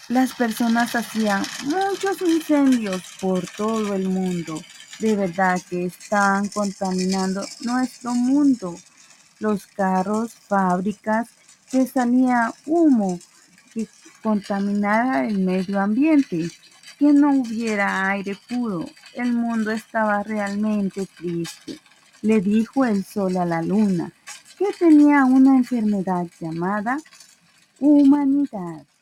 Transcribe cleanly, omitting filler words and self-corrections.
Las personas hacían muchos incendios por todo el mundo. De verdad que están contaminando nuestro mundo. Los carros, fábricas, que salía humo, que contaminara el medio ambiente, que no hubiera aire puro. El mundo estaba realmente triste. Le dijo el sol a la luna, que tenía una enfermedad llamada humanidad.